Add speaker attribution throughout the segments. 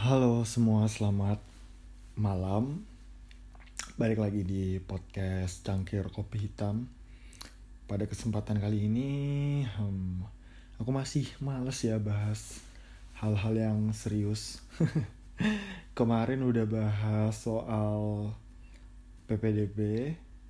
Speaker 1: Halo semua, selamat malam. Balik lagi di podcast Cangkir Kopi Hitam. Pada kesempatan kali ini, aku masih males ya bahas hal-hal yang serius. Kemarin udah bahas soal PPDB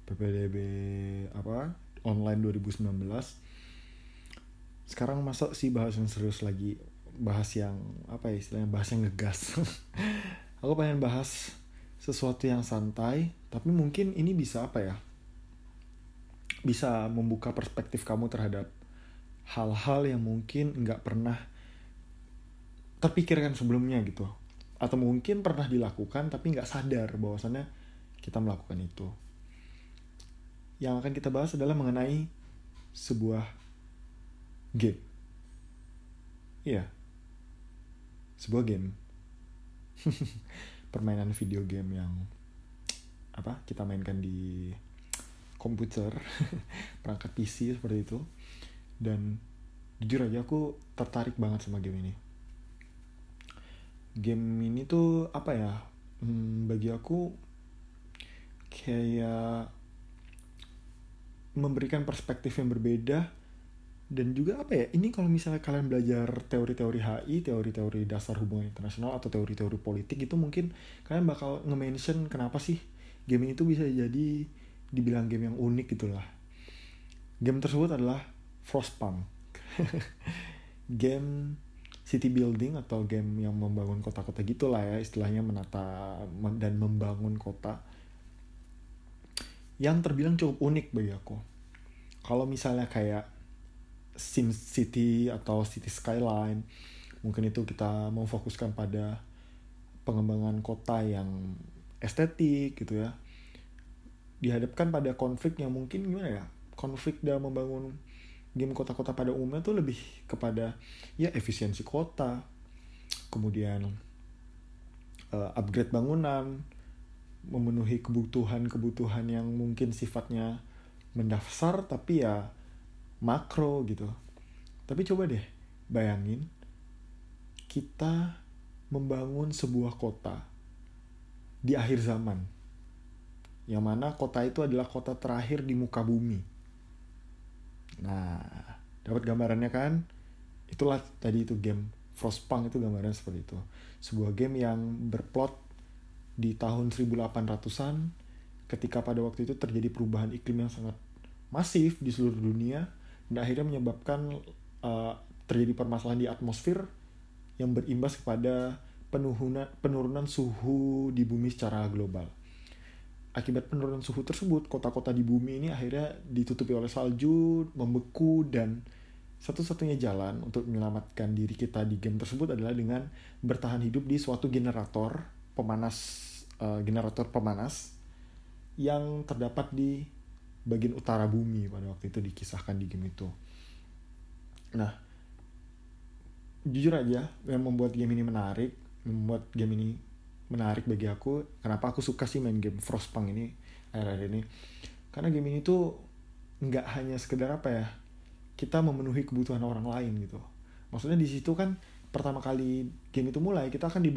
Speaker 1: apa? Online 2019. Sekarang masuk sih bahas yang serius lagi. Bahas yang apa ya istilahnya, bahas yang ngegas. Aku pengen bahas sesuatu yang santai, tapi mungkin ini bisa apa ya, bisa membuka perspektif kamu terhadap hal-hal yang mungkin nggak pernah terpikirkan sebelumnya gitu, atau mungkin pernah dilakukan tapi nggak sadar bahwasannya kita melakukan itu. Yang akan kita bahas adalah mengenai sebuah game. Iya, sebuah game. Permainan video game yang kita mainkan di komputer, perangkat PC seperti itu. Dan jujur aja aku tertarik banget sama game ini. Game ini tuh bagi aku kayak memberikan perspektif yang berbeda. Dan juga ini kalau misalnya kalian belajar teori-teori HI, teori-teori dasar hubungan internasional, atau teori-teori politik, itu mungkin kalian bakal nge-mention kenapa sih game ini tuh bisa jadi dibilang game yang unik gitulah. Game tersebut adalah Frostpunk. Game city building atau game yang membangun kota-kota gitulah ya, istilahnya menata dan membangun kota, yang terbilang cukup unik bagi aku. Kalau misalnya kayak Sim City atau City Skyline, mungkin itu kita memfokuskan pada pengembangan kota yang estetik gitu ya, dihadapkan pada konflik yang mungkin konflik dalam membangun game kota-kota pada umumnya tuh lebih kepada ya efisiensi kota, kemudian upgrade bangunan, memenuhi kebutuhan yang mungkin sifatnya mendasar tapi ya makro gitu. Tapi coba deh bayangin kita membangun sebuah kota di akhir zaman, yang mana kota itu adalah kota terakhir di muka bumi. Nah, dapat gambarannya kan? Itulah tadi itu game Frostpunk, itu gambarannya seperti itu. Sebuah game yang berplot di tahun 1800-an, ketika pada waktu itu terjadi perubahan iklim yang sangat masif di seluruh dunia, dan akhirnya menyebabkan terjadi permasalahan di atmosfer yang berimbas kepada penurunan suhu di bumi secara global. Akibat penurunan suhu tersebut, kota-kota di bumi ini akhirnya ditutupi oleh salju, membeku, dan satu-satunya jalan untuk menyelamatkan diri kita di game tersebut adalah dengan bertahan hidup di suatu generator pemanas yang terdapat di bagian utara bumi pada waktu itu, dikisahkan di game itu. Nah, jujur aja yang membuat game ini menarik bagi aku, kenapa aku suka sih main game Frostpunk ini akhir-akhir ini, karena game ini tuh nggak hanya sekedar kita memenuhi kebutuhan orang lain gitu. Maksudnya di situ kan pertama kali game itu mulai, kita akan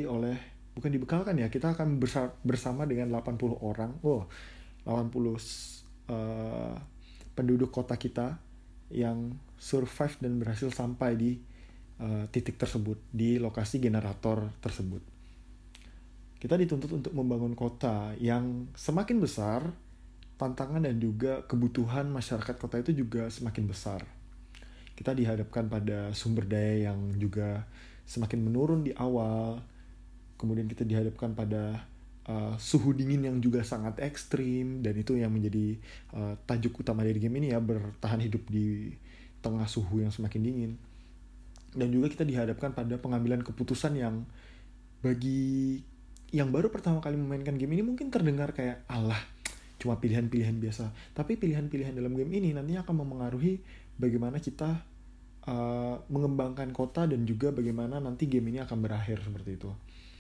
Speaker 1: kita akan bersama dengan 80 orang, 80 penduduk kota kita yang survive dan berhasil sampai di titik tersebut, di lokasi generator tersebut. Kita dituntut untuk membangun kota yang semakin besar, tantangan dan juga kebutuhan masyarakat kota itu juga semakin besar. Kita dihadapkan pada sumber daya yang juga semakin menurun di awal, kemudian kita dihadapkan pada suhu dingin yang juga sangat ekstrim, dan itu yang menjadi tajuk utama dari game ini ya, bertahan hidup di tengah suhu yang semakin dingin. Dan juga kita dihadapkan pada pengambilan keputusan yang bagi yang baru pertama kali memainkan game ini mungkin terdengar kayak cuma pilihan-pilihan biasa, tapi pilihan-pilihan dalam game ini nantinya akan memengaruhi bagaimana kita mengembangkan kota, dan juga bagaimana nanti game ini akan berakhir seperti itu.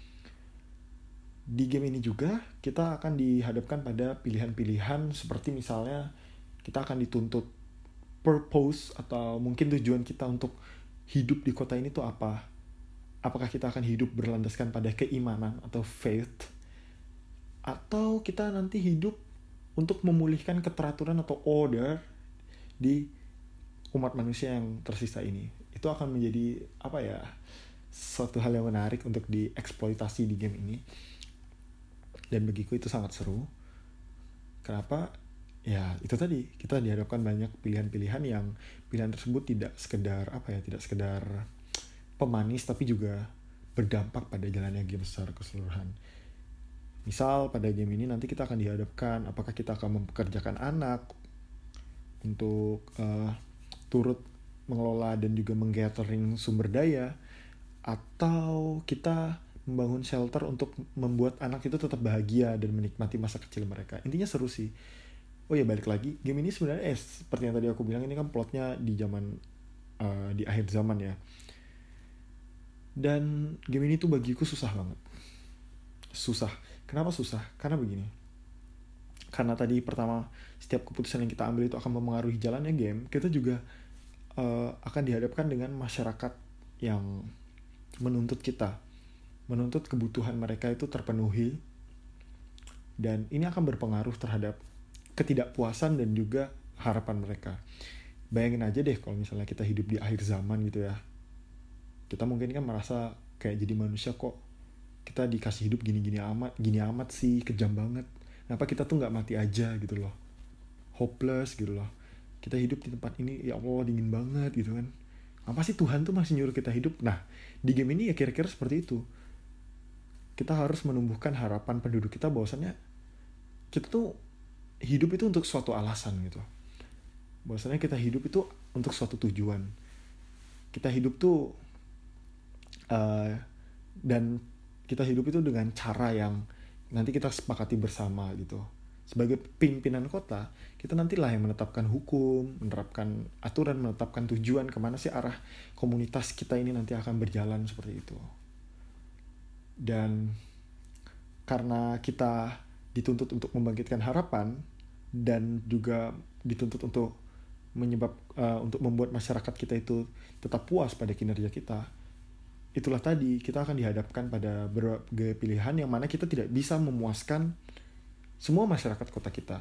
Speaker 1: Di game ini juga kita akan dihadapkan pada pilihan-pilihan seperti misalnya kita akan dituntut purpose atau mungkin tujuan kita untuk hidup di kota ini tuh apa. Apakah kita akan hidup berlandaskan pada keimanan atau faith, atau kita nanti hidup untuk memulihkan keteraturan atau order di umat manusia yang tersisa ini. Itu akan menjadi suatu hal yang menarik untuk dieksploitasi di game ini. Dan bagiku itu sangat seru. Kenapa? Ya itu tadi, kita dihadapkan banyak pilihan-pilihan yang pilihan tersebut tidak sekedar pemanis, tapi juga berdampak pada jalannya game secara keseluruhan. Misal pada game ini nanti kita akan dihadapkan apakah kita akan mempekerjakan anak untuk turut mengelola dan juga menggathering sumber daya, atau kita membangun shelter untuk membuat anak itu tetap bahagia dan menikmati masa kecil mereka. Intinya seru sih. Oh ya, balik lagi, game ini sebenarnya seperti yang tadi aku bilang, ini kan plotnya di akhir zaman ya. Dan game ini tuh bagiku susah banget. Susah. Kenapa susah? Karena begini. Karena tadi pertama, setiap keputusan yang kita ambil itu akan mempengaruhi jalannya game. Kita juga akan dihadapkan dengan masyarakat yang menuntut kebutuhan mereka itu terpenuhi. Dan ini akan berpengaruh terhadap ketidakpuasan dan juga harapan mereka. Bayangin aja deh kalau misalnya kita hidup di akhir zaman gitu ya. Kita mungkin kan merasa kayak jadi manusia kok kita dikasih hidup gini amat sih, kejam banget. Kenapa kita tuh nggak mati aja gitu loh, hopeless gitu loh. Kita hidup di tempat ini, ya Allah dingin banget gitu kan. Apa sih Tuhan tuh masih nyuruh kita hidup? Nah, di game ini ya kira-kira seperti itu. Kita harus menumbuhkan harapan penduduk kita bahwasannya kita tuh hidup itu untuk suatu alasan gitu. Bahwasannya kita hidup itu untuk suatu tujuan. Kita hidup tuh dan kita hidup itu dengan cara yang nanti kita sepakati bersama gitu. Sebagai pimpinan kota, kita nantilah yang menetapkan hukum, menerapkan aturan, menetapkan tujuan kemana sih arah komunitas kita ini nanti akan berjalan seperti itu. Dan karena kita dituntut untuk membangkitkan harapan dan juga dituntut untuk untuk membuat masyarakat kita itu tetap puas pada kinerja kita, itulah tadi kita akan dihadapkan pada berbagai pilihan yang mana kita tidak bisa memuaskan semua masyarakat kota kita.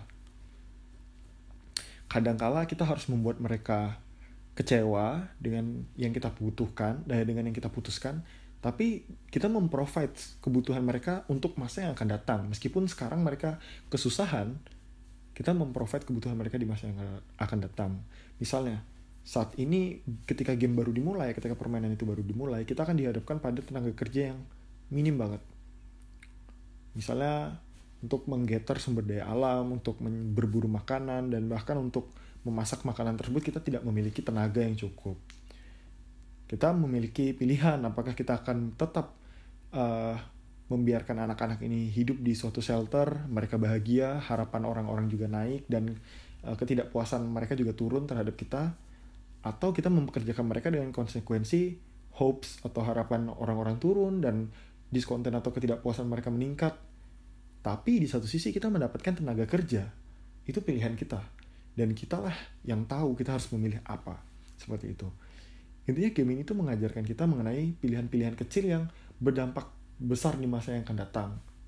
Speaker 1: Kadangkala kita harus membuat mereka kecewa dengan yang kita butuhkan, dengan yang kita putuskan, tapi kita memprovide kebutuhan mereka untuk masa yang akan datang. Meskipun sekarang mereka kesusahan, kita memprovide kebutuhan mereka di masa yang akan datang. Misalnya, saat ini ketika game baru dimulai, ketika permainan itu baru dimulai, kita akan dihadapkan pada tenaga kerja yang minim banget. Misalnya untuk menggetter sumber daya alam, untuk berburu makanan, dan bahkan untuk memasak makanan tersebut kita tidak memiliki tenaga yang cukup. Kita memiliki pilihan apakah kita akan tetap membiarkan anak-anak ini hidup di suatu shelter, mereka bahagia, harapan orang-orang juga naik, dan ketidakpuasan mereka juga turun terhadap kita, atau kita mempekerjakan mereka dengan konsekuensi hopes atau harapan orang-orang turun dan diskonten atau ketidakpuasan mereka meningkat. Tapi di satu sisi kita mendapatkan tenaga kerja. Itu pilihan kita. Dan kitalah yang tahu kita harus memilih apa. Seperti itu. Intinya game ini tuh mengajarkan kita mengenai pilihan-pilihan kecil yang berdampak besar di masa yang akan datang.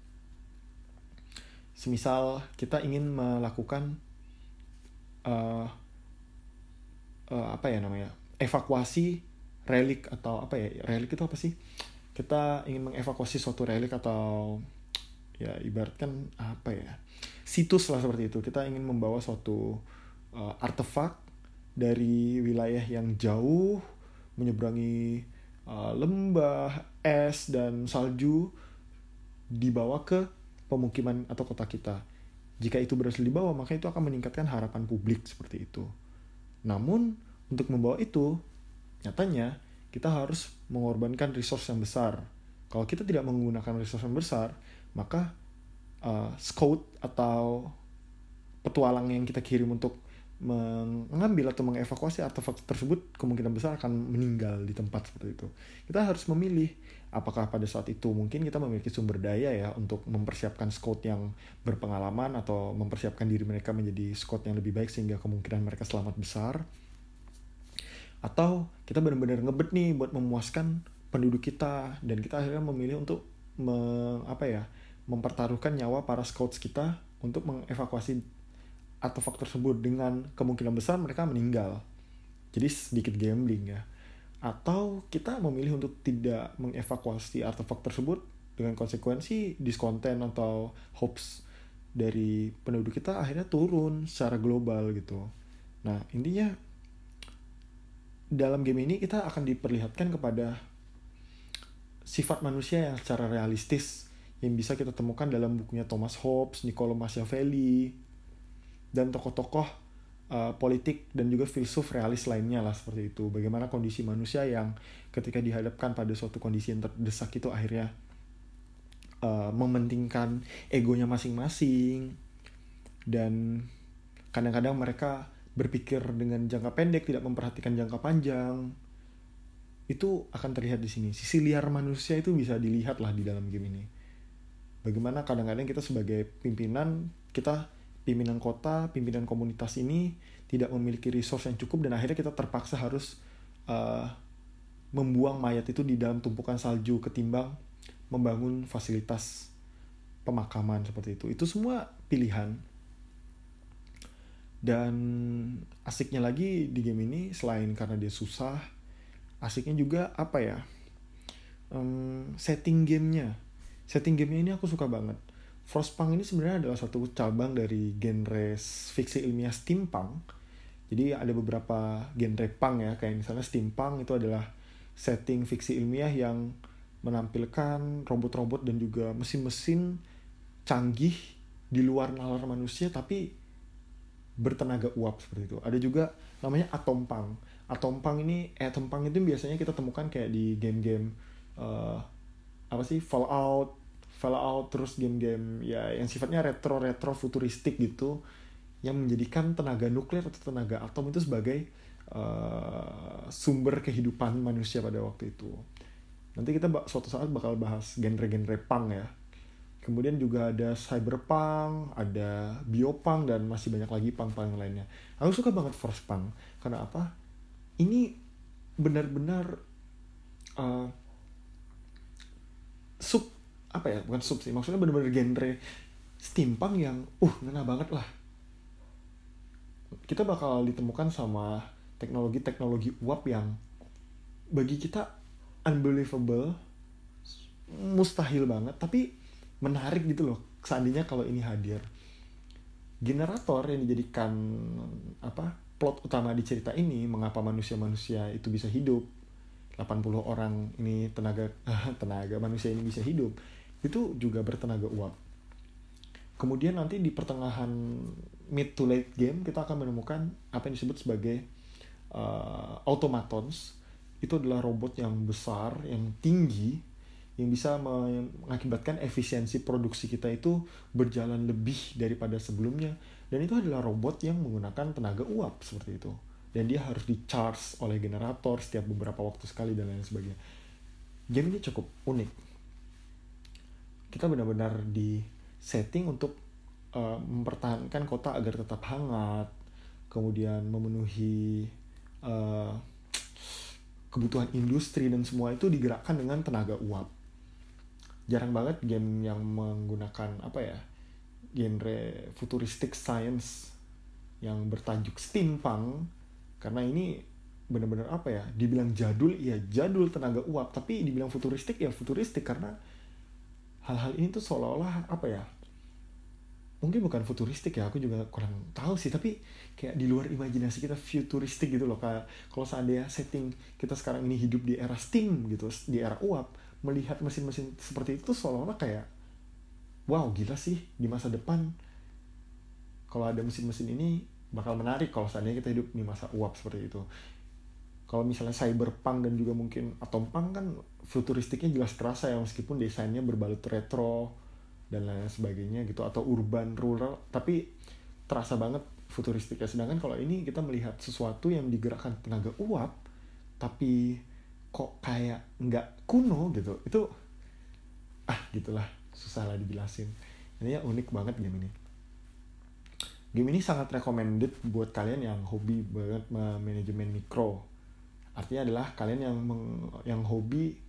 Speaker 1: Semisal kita ingin melakukan evakuasi relik atau relik itu apa sih? Kita ingin mengevakuasi suatu relik atau ya ibaratkan situs lah seperti itu. Kita ingin membawa suatu artefak dari wilayah yang jauh, menyeberangi lembah, es, dan salju, dibawa ke pemukiman atau kota kita. Jika itu berhasil dibawa, maka itu akan meningkatkan harapan publik seperti itu. Namun, untuk membawa itu, nyatanya kita harus mengorbankan resource yang besar. Kalau kita tidak menggunakan resource yang besar, maka scout atau petualang yang kita kirim untuk mengambil atau mengevakuasi artefak tersebut kemungkinan besar akan meninggal di tempat seperti itu. Kita harus memilih apakah pada saat itu mungkin kita memiliki sumber daya ya untuk mempersiapkan scout yang berpengalaman atau mempersiapkan diri mereka menjadi scout yang lebih baik sehingga kemungkinan mereka selamat besar, atau kita benar-benar ngebet nih buat memuaskan penduduk kita, dan kita akhirnya memilih untuk mempertaruhkan nyawa para scouts kita untuk mengevakuasi artefak tersebut, dengan kemungkinan besar mereka meninggal. Jadi sedikit gambling ya. Atau kita memilih untuk tidak mengevakuasi artefak tersebut dengan konsekuensi diskonten atau hopes dari penduduk kita akhirnya turun secara global gitu. Nah, intinya dalam game ini kita akan diperlihatkan kepada sifat manusia yang secara realistis yang bisa kita temukan dalam bukunya Thomas Hobbes, Niccolo Machiavelli, dan tokoh-tokoh politik dan juga filsuf realis lainnya lah seperti itu. Bagaimana kondisi manusia yang ketika dihadapkan pada suatu kondisi yang terdesak itu akhirnya mementingkan egonya masing-masing, dan kadang-kadang mereka berpikir dengan jangka pendek, tidak memperhatikan jangka panjang. Itu akan terlihat di sini. Sisi liar manusia itu bisa dilihat lah di dalam game ini. Bagaimana kadang-kadang kita sebagai pimpinan kota, pimpinan komunitas ini tidak memiliki resource yang cukup, dan akhirnya kita terpaksa harus membuang mayat itu di dalam tumpukan salju ketimbang membangun fasilitas pemakaman seperti itu. Itu semua pilihan. Dan asiknya lagi di game ini, selain karena dia susah, asiknya juga setting gamenya ini aku suka banget. Frostpunk ini sebenarnya adalah satu cabang dari genre fiksi ilmiah steampunk. Jadi ada beberapa genre punk ya, kayak misalnya steampunk itu adalah setting fiksi ilmiah yang menampilkan robot-robot dan juga mesin-mesin canggih di luar nalar manusia tapi bertenaga uap seperti itu. Ada juga namanya atom punk. Atom punk itu biasanya kita temukan kayak di game-game Fallout, terus game-game ya yang sifatnya retro futuristik gitu, yang menjadikan tenaga nuklir atau tenaga atom itu sebagai sumber kehidupan manusia pada waktu itu. Nanti kita suatu saat bakal bahas genre-genre punk ya. Kemudian juga ada cyberpunk, ada biopunk, dan masih banyak lagi punk-punk yang lainnya. Aku suka banget Frostpunk. Karena apa? Ini benar-benar bukan sub sih. Maksudnya benar-benar genre steampunk yang ngena banget lah. Kita bakal ditemukan sama teknologi uap yang bagi kita unbelievable, mustahil banget, tapi menarik gitu loh seandainya kalau ini hadir. Generator yang dijadikan plot utama di cerita ini, mengapa manusia itu bisa hidup, 80 orang ini tenaga manusia ini bisa hidup, itu juga bertenaga uap. Kemudian nanti di pertengahan mid to late game kita akan menemukan apa yang disebut sebagai automatons. Itu adalah robot yang besar, yang tinggi, yang bisa mengakibatkan efisiensi produksi kita itu berjalan lebih daripada sebelumnya. Dan itu adalah robot yang menggunakan tenaga uap seperti itu. Dan dia harus di-charge oleh generator setiap beberapa waktu sekali dan lain sebagainya. Game ini cukup unik. Kita benar-benar di setting untuk mempertahankan kota agar tetap hangat, kemudian memenuhi kebutuhan industri, dan semua itu digerakkan dengan tenaga uap. Jarang banget game yang menggunakan genre futuristic science yang bertajuk steampunk, karena ini benar-benar dibilang jadul tenaga uap, tapi dibilang futuristik futuristik, karena hal-hal ini tuh seolah-olah mungkin bukan futuristik ya, aku juga kurang tahu sih, tapi kayak di luar imajinasi kita futuristik gitu loh. Kayak kalau seandainya setting kita sekarang ini hidup di era steam gitu, di era uap, melihat mesin-mesin seperti itu seolah-olah kayak wow, gila sih, di masa depan kalau ada mesin-mesin ini bakal menarik kalau seandainya kita hidup di masa uap seperti itu. Kalau misalnya cyberpunk dan juga mungkin atompunk kan futuristiknya jelas terasa ya, meskipun desainnya berbalut retro dan lain sebagainya gitu, atau urban rural, tapi terasa banget futuristiknya. Sedangkan kalau ini kita melihat sesuatu yang digerakkan tenaga uap tapi kok kayak nggak kuno gitu, itu gitulah, susah lah dijelasin. Ini unik banget game ini. Game ini sangat recommended buat kalian yang hobi banget manajemen mikro. Artinya adalah kalian yang hobi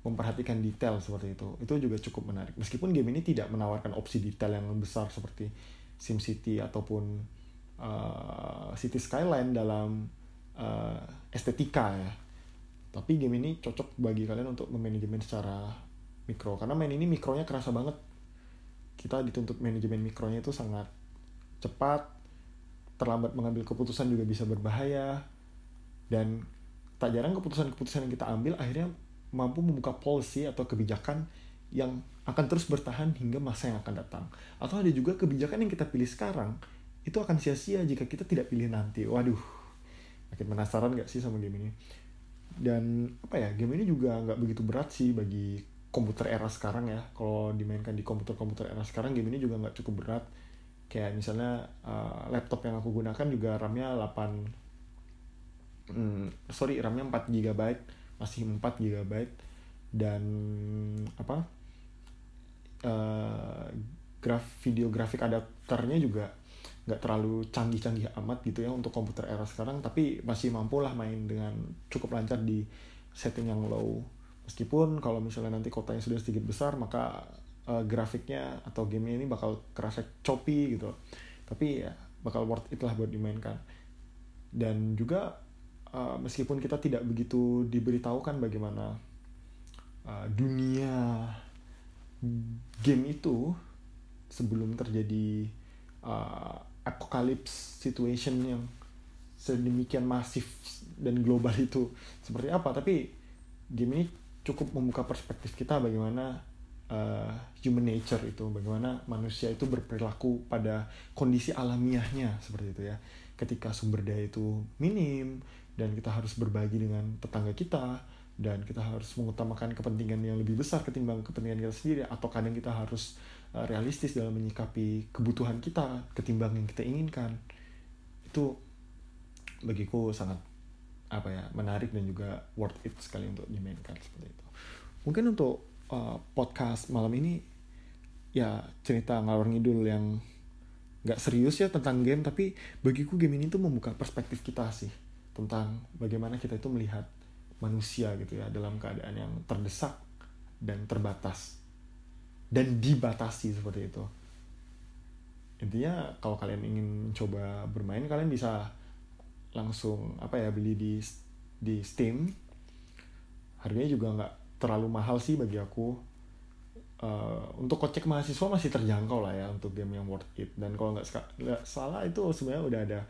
Speaker 1: memperhatikan detail seperti itu juga cukup menarik. Meskipun game ini tidak menawarkan opsi detail yang besar seperti SimCity ataupun City Skyline dalam estetika ya, tapi game ini cocok bagi kalian untuk memanajemen secara mikro, karena main ini mikronya kerasa banget. Kita dituntut manajemen mikronya itu sangat cepat, terlambat mengambil keputusan juga bisa berbahaya, dan tak jarang keputusan-keputusan yang kita ambil akhirnya mampu membuka policy atau kebijakan yang akan terus bertahan hingga masa yang akan datang. Atau ada juga kebijakan yang kita pilih sekarang itu akan sia-sia jika kita tidak pilih nanti. Waduh, makin penasaran gak sih sama game ini? Dan game ini juga nggak begitu berat sih bagi komputer era sekarang ya. Kalau dimainkan di komputer era sekarang, game ini juga nggak cukup berat. Kayak misalnya laptop yang aku gunakan juga RAM-nya RAM-nya 4 GB, masih 4 GB, dan video grafik adapternya juga nggak terlalu canggih-canggih amat gitu ya untuk komputer era sekarang, tapi masih mampu lah main dengan cukup lancar di setting yang low. Meskipun kalau misalnya nanti kotanya sudah sedikit besar, maka grafiknya atau game ini bakal kerasa choppy gitu, tapi ya bakal worth it lah buat dimainkan. Dan juga meskipun kita tidak begitu diberitahukan bagaimana dunia game itu sebelum terjadi apocalypse situation yang sedemikian masif dan global itu seperti apa, tapi game ini cukup membuka perspektif kita bagaimana human nature itu, bagaimana manusia itu berperilaku pada kondisi alamiahnya seperti itu ya. Ketika sumber daya itu minim dan kita harus berbagi dengan tetangga kita, dan kita harus mengutamakan kepentingan yang lebih besar ketimbang kepentingan kita sendiri, atau kadang kita harus realistis dalam menyikapi kebutuhan kita ketimbang yang kita inginkan. Itu bagiku sangat menarik dan juga worth it sekali untuk dimainkan seperti itu. Mungkin untuk podcast malam ini ya cerita ngalor ngidul yang nggak serius ya tentang game, tapi bagiku game ini tuh membuka perspektif kita sih tentang bagaimana kita itu melihat manusia gitu ya dalam keadaan yang terdesak dan terbatas dan dibatasi seperti itu. Intinya kalau kalian ingin coba bermain, kalian bisa langsung beli di Steam. Harganya juga nggak terlalu mahal sih bagi aku. Untuk kocek mahasiswa masih terjangkau lah ya untuk game yang worth it. Dan kalau nggak salah itu sebenarnya udah ada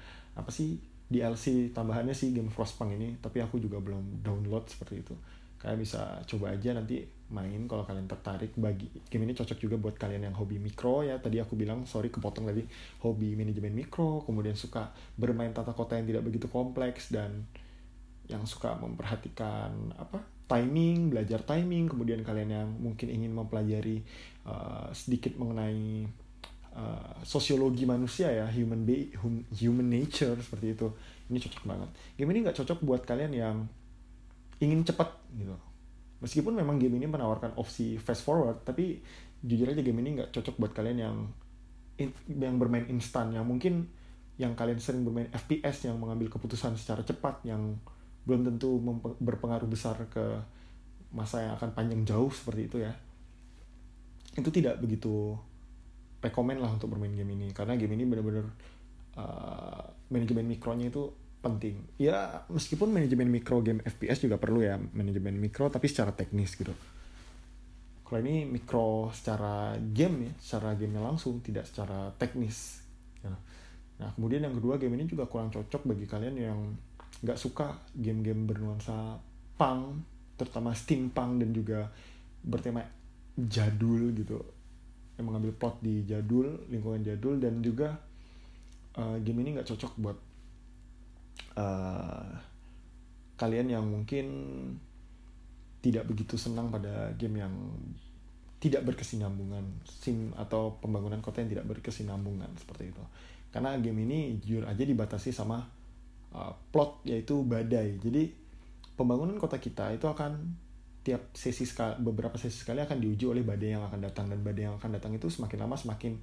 Speaker 1: DLC tambahannya sih game Frostpunk ini, tapi aku juga belum download seperti itu. Kalian bisa coba aja nanti main kalau kalian tertarik. Bagi game ini cocok juga buat kalian yang hobi mikro ya. Tadi aku bilang, kepotong lagi, hobi manajemen mikro, kemudian suka bermain tata kota yang tidak begitu kompleks, dan yang suka memperhatikan timing, belajar timing, kemudian kalian yang mungkin ingin mempelajari sedikit mengenai sosiologi manusia ya, human nature seperti itu. Ini cocok banget. Game ini nggak cocok buat kalian yang ingin cepat gitu. Meskipun memang game ini menawarkan opsi fast forward, tapi jujur aja game ini nggak cocok buat kalian yang bermain instan, yang mungkin yang kalian sering bermain FPS yang mengambil keputusan secara cepat, yang belum tentu berpengaruh besar ke masa yang akan panjang jauh seperti itu ya. Itu tidak begitu rekomen lah untuk bermain game ini, karena game ini benar-benar manajemen mikronya itu penting. Ya meskipun manajemen mikro game FPS juga perlu ya, manajemen mikro tapi secara teknis gitu. Kalau ini mikro secara game ya, secara gamenya langsung, tidak secara teknis ya. Nah kemudian yang kedua, game ini juga kurang cocok bagi kalian yang nggak suka game-game bernuansa punk, terutama steampunk, dan juga bertema jadul gitu, yang mengambil plot di jadul, lingkungan jadul. Dan juga game ini nggak cocok buat kalian yang mungkin tidak begitu senang pada game yang tidak berkesinambungan, sim atau pembangunan kota yang tidak berkesinambungan seperti itu. Karena game ini jujur aja dibatasi sama plot, yaitu badai. Jadi pembangunan kota kita itu akan beberapa sesi sekali akan diuji oleh badai yang akan datang, dan badai yang akan datang itu semakin lama semakin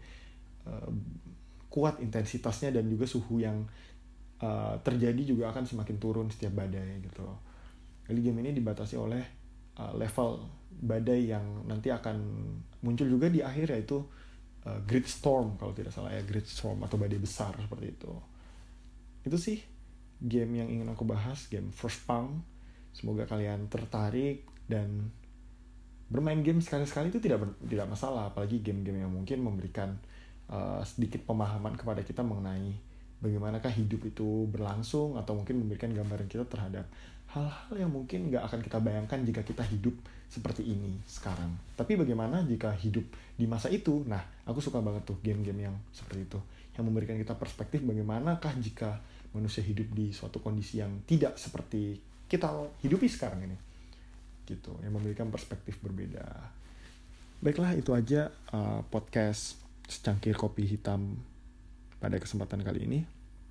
Speaker 1: kuat intensitasnya, dan juga suhu yang terjadi juga akan semakin turun setiap badai gitu. Jadi game ini dibatasi oleh level badai yang nanti akan muncul juga di akhir, yaitu Great Storm kalau tidak salah ya, Great Storm atau badai besar seperti itu. Itu sih game yang ingin aku bahas, game Frostpunk. Semoga kalian tertarik dan bermain game sekali-sekali itu tidak masalah, apalagi game-game yang mungkin memberikan sedikit pemahaman kepada kita mengenai bagaimanakah hidup itu berlangsung, atau mungkin memberikan gambaran kita terhadap hal-hal yang mungkin gak akan kita bayangkan jika kita hidup seperti ini sekarang. Tapi bagaimana jika hidup di masa itu? Nah, aku suka banget tuh game-game yang seperti itu, yang memberikan kita perspektif bagaimanakah jika manusia hidup di suatu kondisi yang tidak seperti kita hidupi sekarang ini, gitu, yang memberikan perspektif berbeda. Baiklah, itu aja podcast secangkir kopi hitam pada kesempatan kali ini.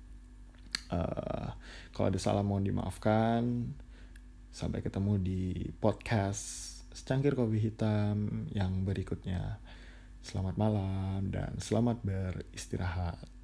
Speaker 1: Kalau ada salah mohon dimaafkan. Sampai ketemu di podcast secangkir kopi hitam yang berikutnya. Selamat malam dan selamat beristirahat.